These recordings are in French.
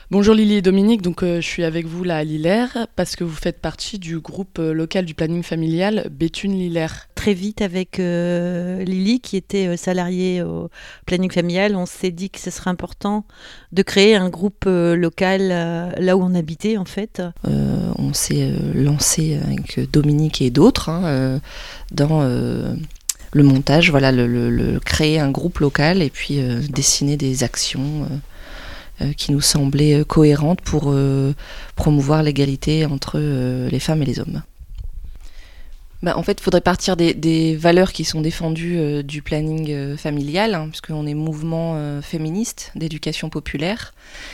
Bonjour Lily et Dominique, je suis avec vous là à Lillers parce que vous faites partie du groupe local du planning familial Béthune-Lillers. Très vite avec Lily qui était salariée au planning familial, on s'est dit que ce serait important de créer un groupe local là où on habitait en fait. On s'est lancé avec Dominique et d'autres dans le montage, créer un groupe local et puis dessiner des actions qui nous semblaient cohérentes pour promouvoir l'égalité entre les femmes et les hommes. En fait, il faudrait partir des valeurs qui sont défendues du planning familial, puisqu'on est mouvement féministe d'éducation populaire.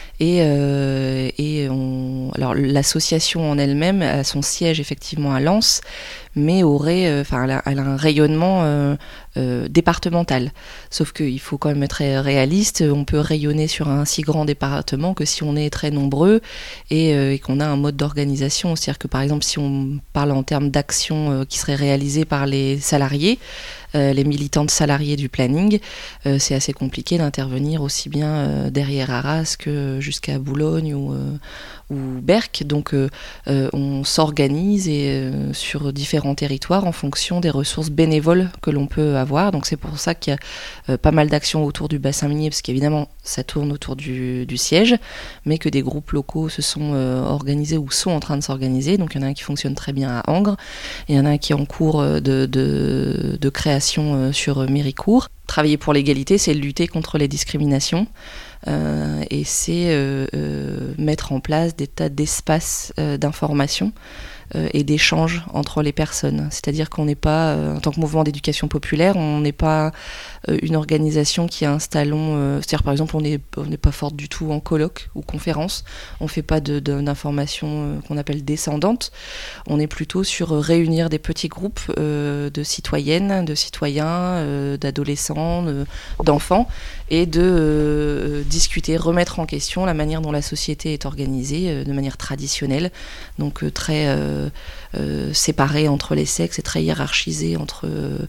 Alors, l'association en elle-même a son siège effectivement à Lens, mais elle a un rayonnement départemental. Sauf qu'il faut quand même être réaliste, on peut rayonner sur un si grand département que si on est très nombreux et qu'on a un mode d'organisation. C'est-à-dire que par exemple, si on parle en termes d'actions qui seraient réalisées par les salariés, les militantes salariées du planning, c'est assez compliqué d'intervenir aussi bien derrière Arras que jusqu'à Boulogne ou Berck. Donc on s'organise sur différents territoires en fonction des ressources bénévoles que l'on peut avoir. Donc c'est pour ça qu'il y a pas mal d'actions autour du bassin minier, parce qu'évidemment ça tourne autour du siège, mais que des groupes locaux se sont organisés ou sont en train de s'organiser. Donc il y en a un qui fonctionne très bien à Angres, et il y en a un qui est en cours de création sur Méricourt. Travailler pour l'égalité, c'est lutter contre les discriminations et c'est mettre en place des tas d'espaces d'information et d'échanges entre les personnes. C'est-à-dire qu'on n'est pas, en tant que mouvement d'éducation populaire, on n'est pas une organisation qui a un stallon. C'est-à-dire, par exemple, on n'est pas forte du tout en colloque ou conférence. On ne fait pas d'informations qu'on appelle descendantes. On est plutôt sur réunir des petits groupes de citoyennes, de citoyens, d'adolescents, d'enfants, et de discuter, remettre en question la manière dont la société est organisée de manière traditionnelle, donc très séparée entre les sexes et très hiérarchisée entre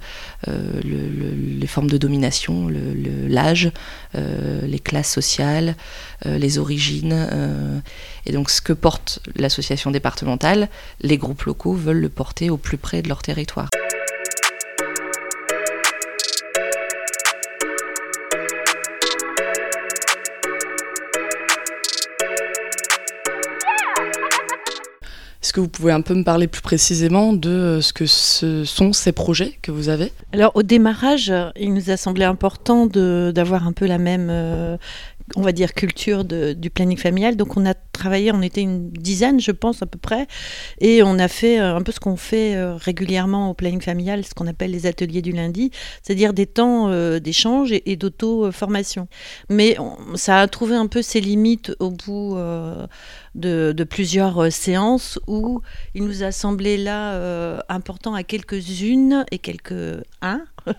les formes de domination, l'âge, les classes sociales, les origines. Et donc ce que porte l'association départementale, les groupes locaux veulent le porter au plus près de leur territoire. Est-ce que vous pouvez un peu me parler plus précisément de ce que sont ces projets que vous avez ? Alors au démarrage, il nous a semblé important d'avoir un peu la même on va dire culture du planning familial. Donc on a travaillé, on était une dizaine je pense à peu près, et on a fait un peu ce qu'on fait régulièrement au planning familial, ce qu'on appelle les ateliers du lundi, c'est-à-dire des temps d'échange et d'auto-formation. Mais ça a trouvé un peu ses limites au bout de plusieurs séances, où il nous a semblé là important à quelques-unes et quelques-uns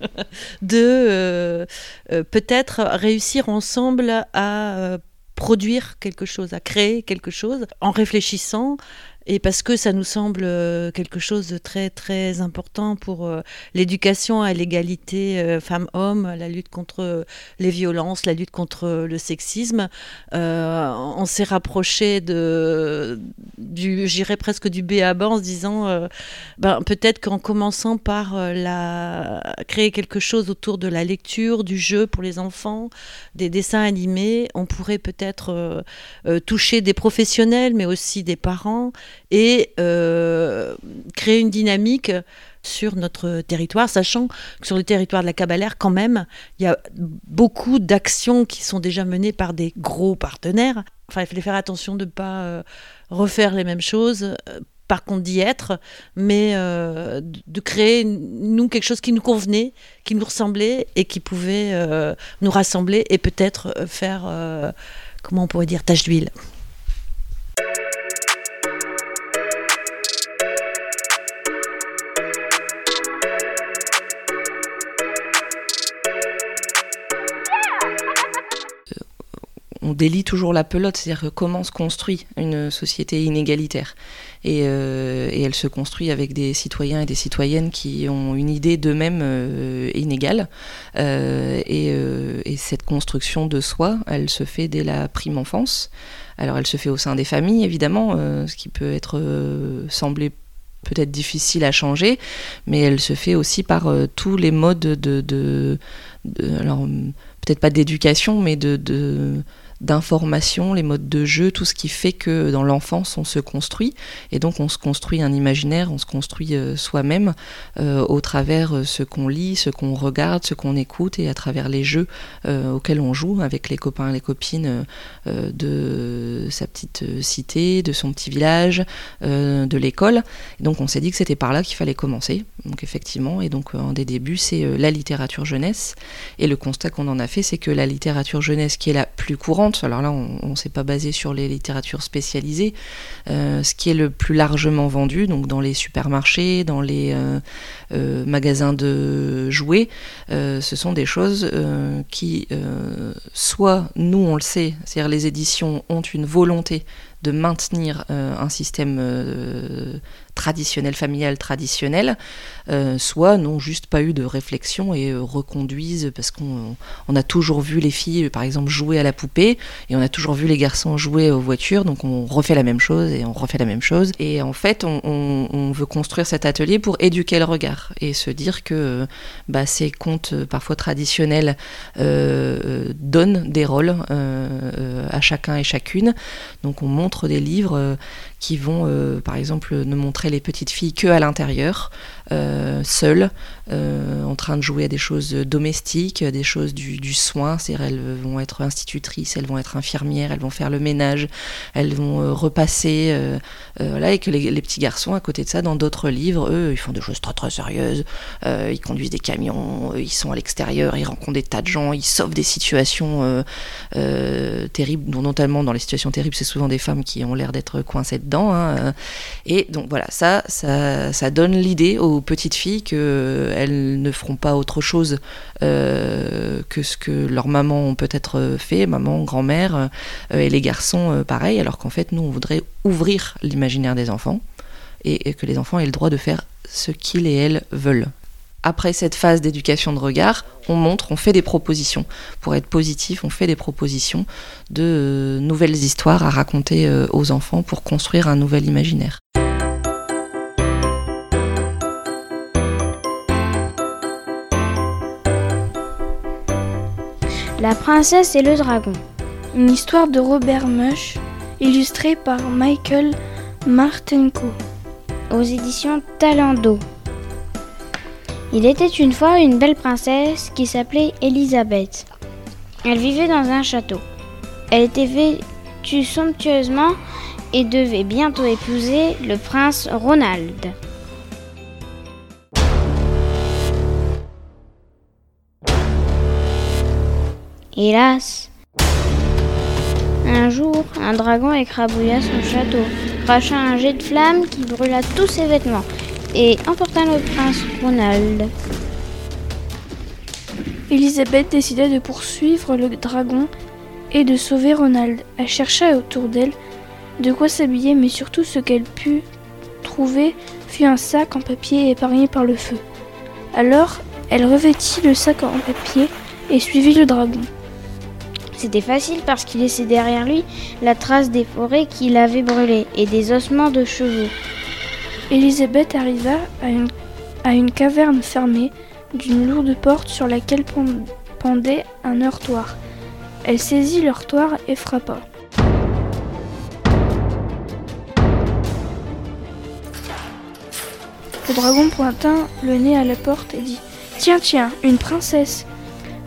de peut-être réussir ensemble à produire quelque chose, à créer quelque chose en réfléchissant, et parce que ça nous semble quelque chose de très très important pour l'éducation à l'égalité femmes-hommes, la lutte contre les violences, la lutte contre le sexisme. On s'est rapproché j'irais presque du B à bas, en se disant peut-être qu'en commençant par créer quelque chose autour de la lecture, du jeu pour les enfants, des dessins animés, on pourrait peut-être toucher des professionnels mais aussi des parents, et créer une dynamique sur notre territoire, sachant que sur le territoire de la Cabalère, quand même, il y a beaucoup d'actions qui sont déjà menées par des gros partenaires. Enfin, il fallait faire attention de ne pas refaire les mêmes choses, par contre d'y être, mais de créer, nous, quelque chose qui nous convenait, qui nous ressemblait et qui pouvait nous rassembler et peut-être faire, comment on pourrait dire, tache d'huile. On délie toujours la pelote, c'est-à-dire comment se construit une société inégalitaire. et elle se construit avec des citoyens et des citoyennes qui ont une idée d'eux-mêmes inégale. Et cette construction de soi, elle se fait dès la prime enfance. Alors elle se fait au sein des familles, évidemment, ce qui peut sembler peut-être difficile à changer, mais elle se fait aussi par tous les modes alors peut-être pas d'éducation, mais d'information, les modes de jeu, tout ce qui fait que dans l'enfance on se construit, et donc on se construit un imaginaire, on se construit soi-même au travers ce qu'on lit, ce qu'on regarde, ce qu'on écoute, et à travers les jeux auxquels on joue avec les copains et les copines de sa petite cité, de son petit village, de l'école. Et donc on s'est dit que c'était par là qu'il fallait commencer, donc effectivement, et donc un des débuts c'est la littérature jeunesse, et le constat qu'on en a fait, c'est que la littérature jeunesse qui est la plus courante, alors là on ne s'est pas basé sur les littératures spécialisées, ce qui est le plus largement vendu, donc dans les supermarchés, dans les magasins de jouets, ce sont des choses qui soit nous on le sait, c'est-à-dire les éditions ont une volonté de maintenir un système traditionnel, familial traditionnel, soit n'ont juste pas eu de réflexion et reconduisent, parce qu'on a toujours vu les filles par exemple jouer à la poupée, et on a toujours vu les garçons jouer aux voitures, donc on refait la même chose et on refait la même chose, et en fait on veut construire cet atelier pour éduquer le regard et se dire que ces contes parfois traditionnels donnent des rôles à chacun et chacune. Donc on montre des livres qui vont par exemple ne montrer les petites filles que à l'intérieur, seules, en train de jouer à des choses domestiques, des choses du soin, c'est-à-dire elles vont être institutrices, elles vont être infirmières, elles vont faire le ménage, elles vont repasser, voilà, et que les petits garçons à côté de ça, dans d'autres livres, eux, ils font des choses très très sérieuses, ils conduisent des camions, ils sont à l'extérieur, ils rencontrent des tas de gens, ils sauvent des situations terribles, dont notamment dans les situations terribles, c'est souvent des femmes qui ont l'air d'être coincées dedans, hein, et donc voilà, ça donne l'idée aux petites filles qu'elles ne feront pas autre chose que ce que leurs mamans ont peut-être fait, maman, grand-mère, et les garçons pareil, alors qu'en fait nous on voudrait ouvrir l'imaginaire des enfants et que les enfants aient le droit de faire ce qu'ils et elles veulent. Après cette phase d'éducation de regard, on fait des propositions. Pour être positif, on fait des propositions de nouvelles histoires à raconter aux enfants pour construire un nouvel imaginaire. La princesse et le dragon. Une histoire de Robert Musch, illustrée par Michael Martenko, aux éditions Talendo. Il était une fois une belle princesse qui s'appelait Elisabeth. Elle vivait dans un château. Elle était vêtue somptueusement et devait bientôt épouser le prince Ronald. Hélas, un jour, un dragon écrabouilla son château, cracha un jet de flamme qui brûla tous ses vêtements et emporta le prince Ronald. Elisabeth décida de poursuivre le dragon et de sauver Ronald. Elle chercha autour d'elle de quoi s'habiller, mais surtout ce qu'elle put trouver fut un sac en papier épargné par le feu. Alors, elle revêtit le sac en papier et suivit le dragon. C'était facile parce qu'il laissait derrière lui la trace des forêts qu'il avait brûlées et des ossements de chevaux. Elisabeth arriva à une caverne fermée d'une lourde porte sur laquelle pendait un heurtoir. Elle saisit l'heurtoir et frappa. Le dragon pointa le nez à la porte et dit « Tiens, une princesse !»« Attends !»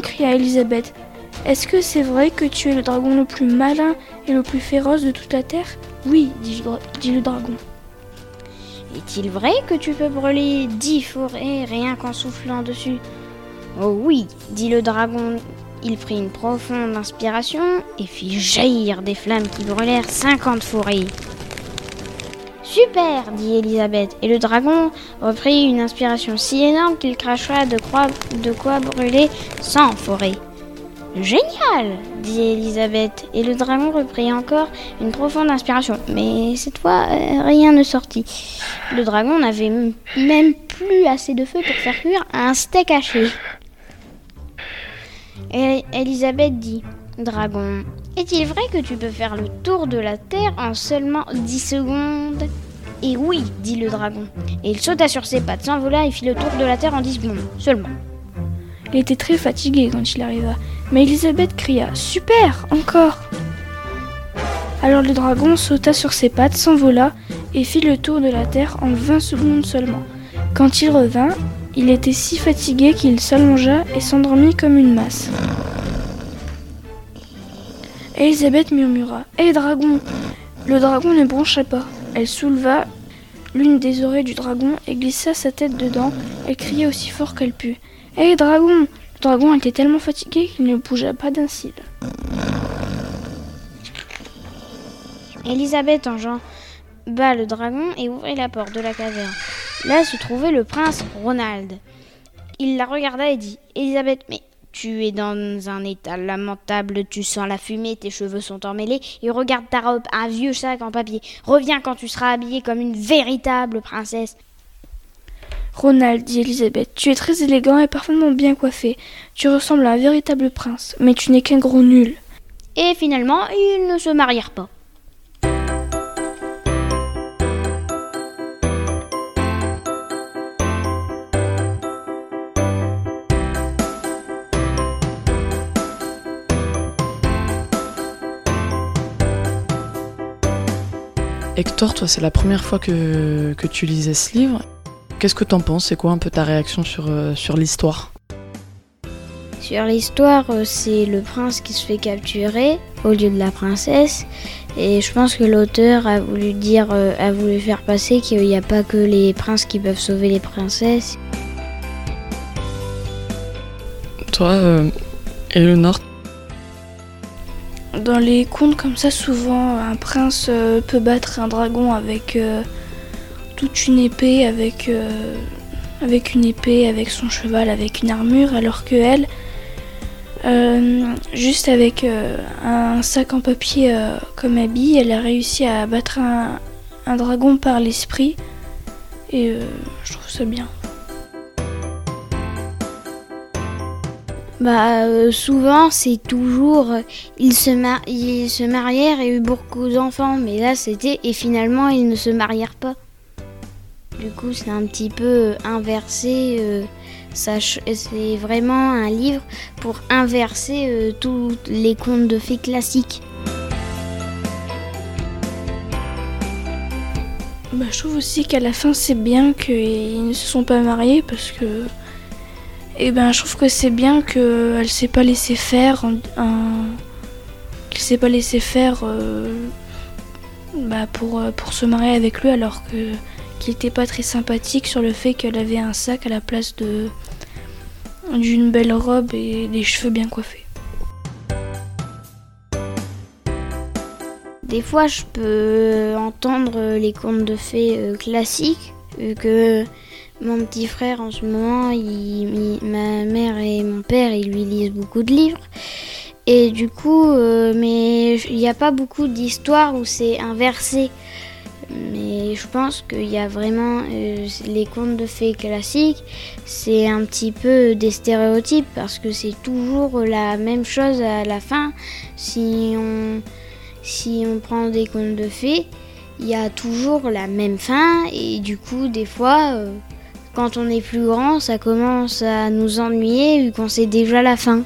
cria Elisabeth. « Est-ce que c'est vrai que tu es le dragon le plus malin et le plus féroce de toute la terre ?»« Oui, dit le dragon. »« Est-il vrai que tu peux brûler 10 forêts rien qu'en soufflant dessus ?»« Oh oui, dit le dragon. » Il prit une profonde inspiration et fit jaillir des flammes qui brûlèrent 50 forêts. « Super !» dit Elisabeth, et le dragon reprit une inspiration si énorme qu'il cracha de quoi brûler 100 forêts. Génial, dit Elisabeth, et le dragon reprit encore une profonde inspiration. Mais cette fois, rien ne sortit. Le dragon n'avait même plus assez de feu pour faire cuire un steak haché. Et Elisabeth dit, dragon, est-il vrai que tu peux faire le tour de la terre en seulement 10 secondes ? Et oui, dit le dragon. Et il sauta sur ses pattes, s'envola et fit le tour de la terre en 10 secondes, seulement. Il était très fatigué quand il arriva, mais Elisabeth cria « Super, encore !» Alors le dragon sauta sur ses pattes, s'envola et fit le tour de la terre en 20 secondes seulement. Quand il revint, il était si fatigué qu'il s'allongea et s'endormit comme une masse. Elisabeth murmura « Hé dragon !» Le dragon ne broncha pas. Elle souleva l'une des oreilles du dragon et glissa sa tête dedans. Elle criait aussi fort qu'elle put. « Hé dragon !» Le dragon était tellement fatigué qu'il ne bougea pas d'un cil. Elisabeth enjamba le dragon et ouvrit la porte de la caverne. Là se trouvait le prince Ronald. Il la regarda et dit « Elisabeth, mais tu es dans un état lamentable, tu sens la fumée, tes cheveux sont emmêlés et regarde ta robe, un vieux sac en papier. Reviens quand tu seras habillée comme une véritable princesse. » Ronald, dit Elisabeth, tu es très élégant et parfaitement bien coiffé. Tu ressembles à un véritable prince, mais tu n'es qu'un gros nul. Et finalement, ils ne se marièrent pas. Hector, toi, c'est la première fois que tu lisais ce livre. Qu'est-ce que t'en penses ? C'est quoi un peu ta réaction sur l'histoire ? Sur l'histoire, c'est le prince qui se fait capturer au lieu de la princesse. Et je pense que l'auteur a voulu faire passer qu'il n'y a pas que les princes qui peuvent sauver les princesses. Toi, Éléonore ? Dans les contes comme ça, souvent, un prince peut battre un dragon avec toute une épée, avec une épée, avec son cheval, avec une armure, alors que elle, juste avec un sac en papier comme habit, elle a réussi à battre un dragon par l'esprit, et je trouve ça bien. Souvent c'est toujours ils se marièrent et eu beaucoup d'enfants, mais là c'était et finalement ils ne se marièrent pas. Du coup c'est un petit peu inversé, c'est vraiment un livre pour inverser tous les contes de fées classiques. Je trouve aussi qu'à la fin c'est bien qu'ils ne se sont pas mariés parce que je trouve que c'est bien qu'elle s'est pas laissé faire, pour se marier avec lui, alors qu'il était pas très sympathique sur le fait qu'elle avait un sac à la place d'une belle robe et des cheveux bien coiffés. Des fois je peux entendre les contes de fées classiques, vu que mon petit frère, en ce moment, ma mère et mon père, ils lui lisent beaucoup de livres. Et du coup, mais il n'y a pas beaucoup d'histoires où c'est inversé. Mais je pense qu'il y a vraiment les contes de fées classiques, c'est un petit peu des stéréotypes parce que c'est toujours la même chose à la fin. Si on prend des contes de fées, il y a toujours la même fin et du coup, des fois... quand on est plus grand, ça commence à nous ennuyer vu qu'on sait déjà la fin.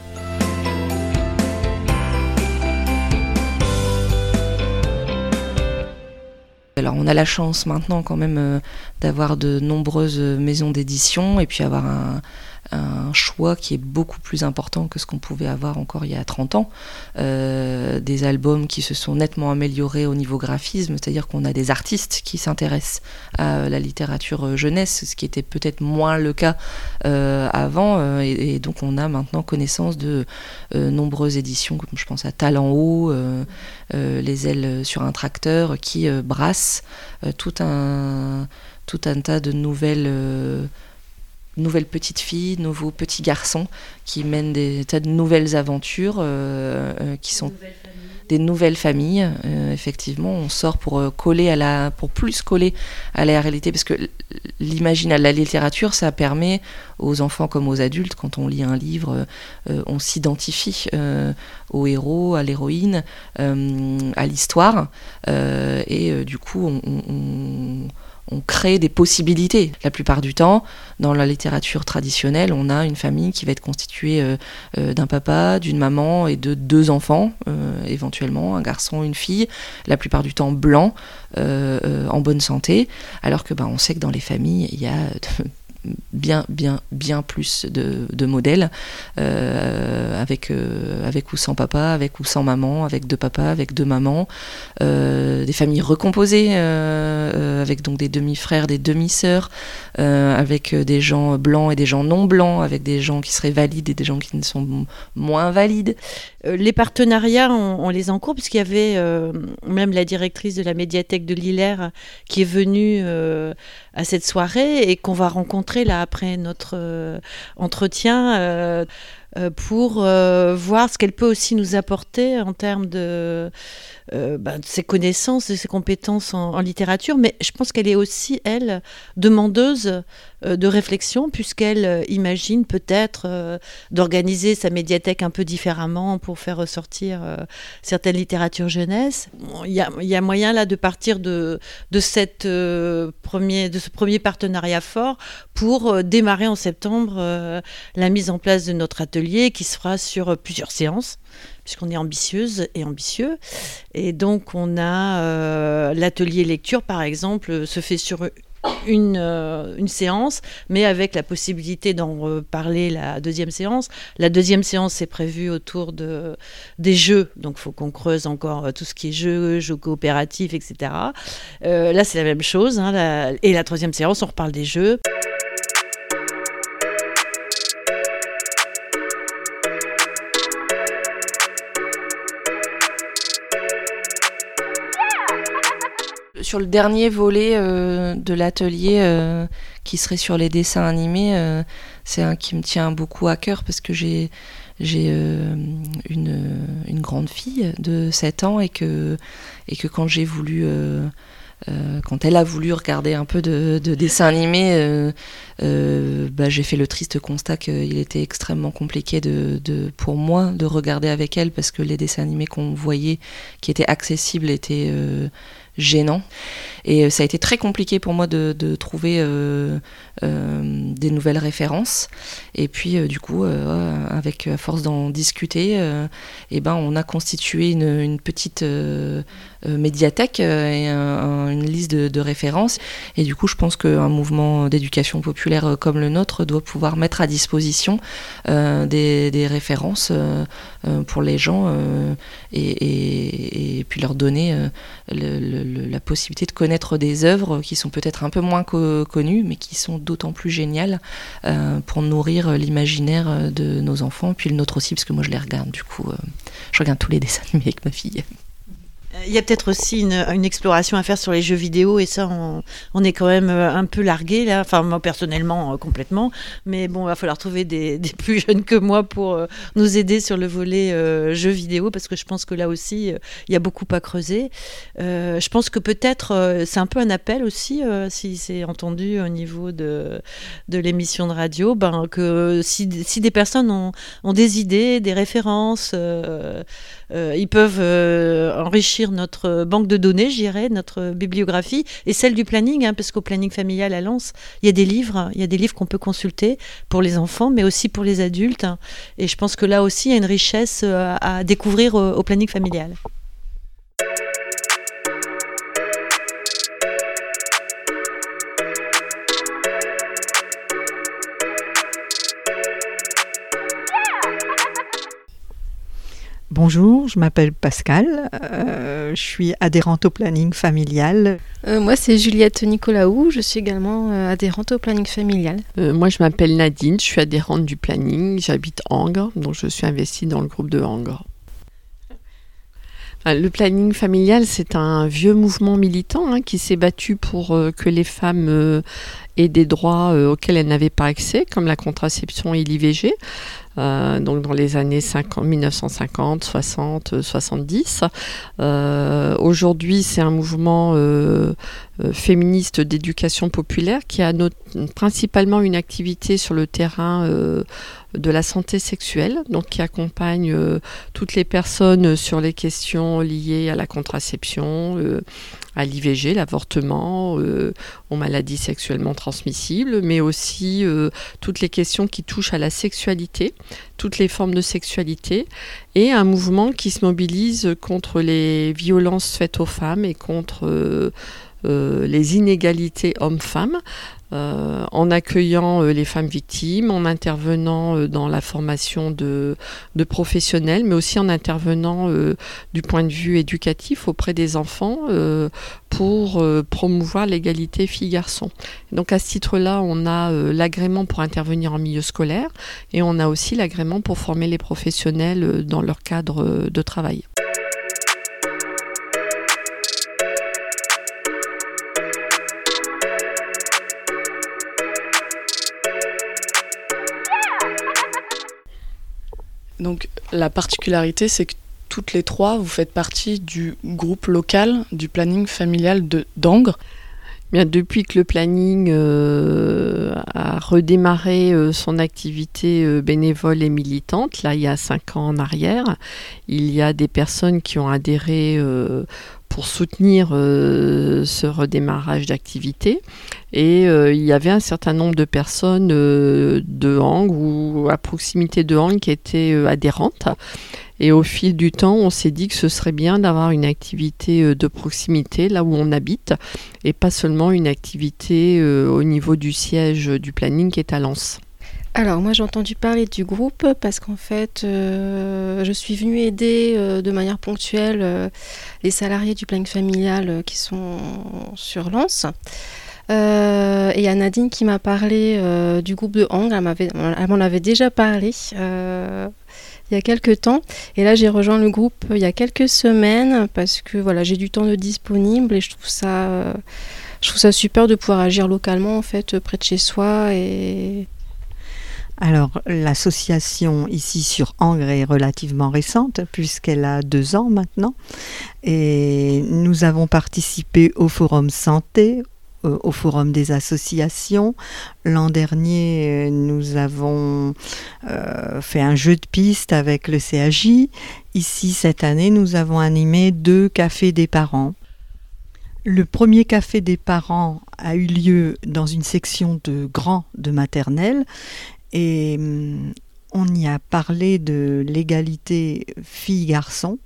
Alors on a la chance maintenant quand même d'avoir de nombreuses maisons d'édition et puis avoir un choix qui est beaucoup plus important que ce qu'on pouvait avoir encore il y a 30 ans. Des albums qui se sont nettement améliorés au niveau graphisme, c'est-à-dire qu'on a des artistes qui s'intéressent à la littérature jeunesse, ce qui était peut-être moins le cas avant, et donc on a maintenant connaissance de nombreuses éditions, comme je pense à Talent Haut, Les ailes sur un tracteur, qui brassent tout un tas de nouvelles nouvelles petites filles, de nouveaux petits garçons qui mènent des tas de nouvelles aventures qui sont des nouvelles familles. Effectivement, on sort pour plus coller à la réalité, parce que l'imaginaire, la littérature, ça permet aux enfants comme aux adultes, quand on lit un livre, on s'identifie au héros, à l'héroïne, à l'histoire, et du coup, on crée des possibilités. La plupart du temps, dans la littérature traditionnelle, on a une famille qui va être constituée d'un papa, d'une maman et de 2 enfants, éventuellement un garçon, une fille, la plupart du temps blancs, en bonne santé, alors que on sait que dans les familles, il y a bien plus de modèles, avec ou sans papa, avec ou sans maman, avec 2 papas, avec 2 mamans, des familles recomposées, avec donc des demi-frères, des demi-sœurs, avec des gens blancs et des gens non blancs, avec des gens qui seraient valides et des gens qui ne sont moins valides. Les partenariats, on les encourt, puisqu'il y avait même la directrice de la médiathèque de Lillers qui est venue à cette soirée et qu'on va rencontrer là après notre entretien pour voir ce qu'elle peut aussi nous apporter en termes de ses connaissances, de ses compétences en littérature, mais je pense qu'elle est aussi, elle, demandeuse de réflexion, puisqu'elle imagine peut-être d'organiser sa médiathèque un peu différemment pour faire ressortir certaines littératures jeunesse. Il y a moyen là de partir de ce premier partenariat fort pour démarrer en septembre la mise en place de notre atelier qui se fera sur plusieurs séances, puisqu'on est ambitieuse et ambitieux. Et donc, on a l'atelier lecture, par exemple, se fait sur une séance, mais avec la possibilité d'en parler la deuxième séance. La deuxième séance est prévue autour des jeux, donc il faut qu'on creuse encore tout ce qui est jeux coopératifs, etc. Là, c'est la même chose, et la troisième séance, on reparle des jeux. Sur le dernier volet de l'atelier qui serait sur les dessins animés, c'est un qui me tient beaucoup à cœur, parce que j'ai une grande fille de 7 ans et que quand j'ai voulu quand elle a voulu regarder un peu de dessins animés, j'ai fait le triste constat qu'il était extrêmement compliqué pour moi de regarder avec elle, parce que les dessins animés qu'on voyait qui étaient accessibles étaient gênants, et ça a été très compliqué pour moi de trouver des nouvelles références. Et puis du coup, avec à force d'en discuter, on a constitué une petite médiathèque et une liste de références. Et du coup, je pense qu'un mouvement d'éducation populaire comme le nôtre doit pouvoir mettre à disposition des références pour les gens, et puis leur donner la possibilité de connaître des œuvres qui sont peut-être un peu moins connues, mais qui sont d'autant plus géniales pour nourrir l'imaginaire de nos enfants, et puis le nôtre aussi, parce que moi je les regarde, du coup je regarde tous les dessins animés avec ma fille. Il y a peut-être aussi une exploration à faire sur les jeux vidéo, et ça, on est quand même un peu largué là. Enfin, moi personnellement, complètement. Mais bon, il va falloir trouver des plus jeunes que moi pour nous aider sur le volet jeux vidéo, parce que je pense que là aussi, il y a beaucoup à creuser. Je pense que peut-être, c'est un peu un appel aussi, si c'est entendu au niveau de l'émission de radio, que si des personnes ont des idées, des références, ils peuvent enrichir notre banque de données, je dirais, notre bibliographie, et celle du planning, parce qu'au planning familial à Lens, il y a des livres qu'on peut consulter pour les enfants, mais aussi pour les adultes. Et je pense que là aussi, il y a une richesse à découvrir au planning familial. Bonjour, je m'appelle Pascal, je suis adhérente au planning familial. Moi, c'est Juliette Nicolaou, je suis également adhérente au planning familial. Moi, je m'appelle Nadine, je suis adhérente du planning, j'habite Angres, donc je suis investie dans le groupe de Angres. Le planning familial, c'est un vieux mouvement militant qui s'est battu pour que les femmes aient des droits auxquels elles n'avaient pas accès, comme la contraception et l'IVG. Donc dans les années 1950, 60, 70. Aujourd'hui, c'est un mouvement féministe d'éducation populaire qui a principalement une activité sur le terrain de la santé sexuelle, donc qui accompagne toutes les personnes sur les questions liées à la contraception, à l'IVG, l'avortement, aux maladies sexuellement transmissibles, mais aussi toutes les questions qui touchent à la sexualité, toutes les formes de sexualité, et un mouvement qui se mobilise contre les violences faites aux femmes et contre les inégalités hommes-femmes, en accueillant les femmes victimes, en intervenant dans la formation de professionnels, mais aussi en intervenant du point de vue éducatif auprès des enfants pour promouvoir l'égalité filles-garçons. Donc à ce titre-là, on a l'agrément pour intervenir en milieu scolaire et on a aussi l'agrément pour former les professionnels dans leur cadre de travail. Donc la particularité, c'est que toutes les trois, vous faites partie du groupe local du planning familial d'Angres. Bien, depuis que le planning a redémarré son activité bénévole et militante, là il y a 5 ans en arrière, il y a des personnes qui ont adhéré pour soutenir ce redémarrage d'activité. Et il y avait un certain nombre de personnes de Angres ou à proximité de Angres qui étaient adhérentes. Et au fil du temps, on s'est dit que ce serait bien d'avoir une activité de proximité là où on habite et pas seulement une activité au niveau du siège du planning qui est à Lens. Alors moi j'ai entendu parler du groupe parce qu'en fait je suis venue aider de manière ponctuelle les salariés du planning familial qui sont sur Lens. Et il y a Nadine qui m'a parlé du groupe de Angres, elle m'en avait déjà parlé il y a quelques temps. Et là j'ai rejoint le groupe il y a quelques semaines parce que voilà, j'ai du temps de disponible et je trouve ça super de pouvoir agir localement en fait près de chez soi. Alors, l'association ici sur Angres est relativement récente puisqu'elle a 2 ans maintenant et nous avons participé au forum santé, au forum des associations. L'an dernier, nous avons fait un jeu de piste avec le CAJ. Ici, cette année, nous avons animé 2 cafés des parents. Le premier café des parents a eu lieu dans une section de grands de maternelle. Et on y a parlé de l'égalité filles-garçons.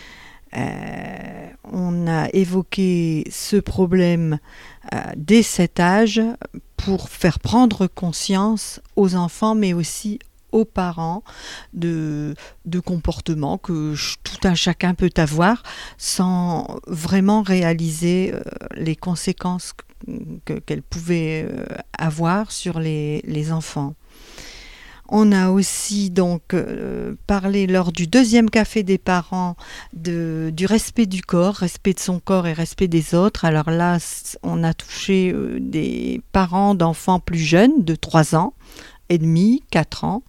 On a évoqué ce problème dès cet âge pour faire prendre conscience aux enfants, mais aussi aux parents de comportements que tout un chacun peut avoir sans vraiment réaliser les conséquences qu'elles pouvaient avoir sur les enfants. On a aussi donc parlé lors du 2e café des parents du respect du corps, respect de son corps et respect des autres. Alors là, on a touché des parents d'enfants plus jeunes, de 3 ans et demi, 4 ans.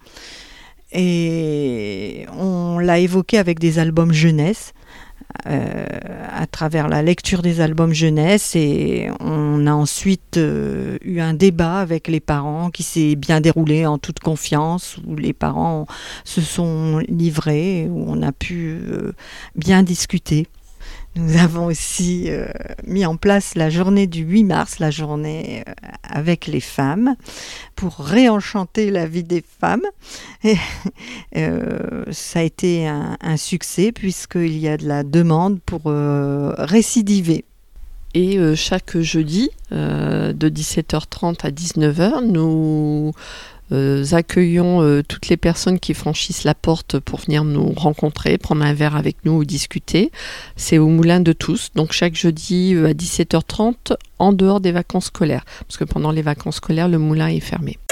Et on l'a évoqué avec des albums jeunesse. À travers la lecture des albums jeunesse, et on a ensuite eu un débat avec les parents qui s'est bien déroulé en toute confiance, où les parents se sont livrés, où on a pu bien discuter. Nous avons aussi mis en place la journée du 8 mars, la journée avec les femmes, pour réenchanter la vie des femmes. Et, ça a été un succès puisqu'il y a de la demande pour récidiver. Et chaque jeudi, de 17h30 à 19h, nous accueillons toutes les personnes qui franchissent la porte pour venir nous rencontrer, prendre un verre avec nous ou discuter. C'est au Moulin de Tous, donc chaque jeudi à 17h30 en dehors des vacances scolaires, parce que pendant les vacances scolaires, le moulin est fermé.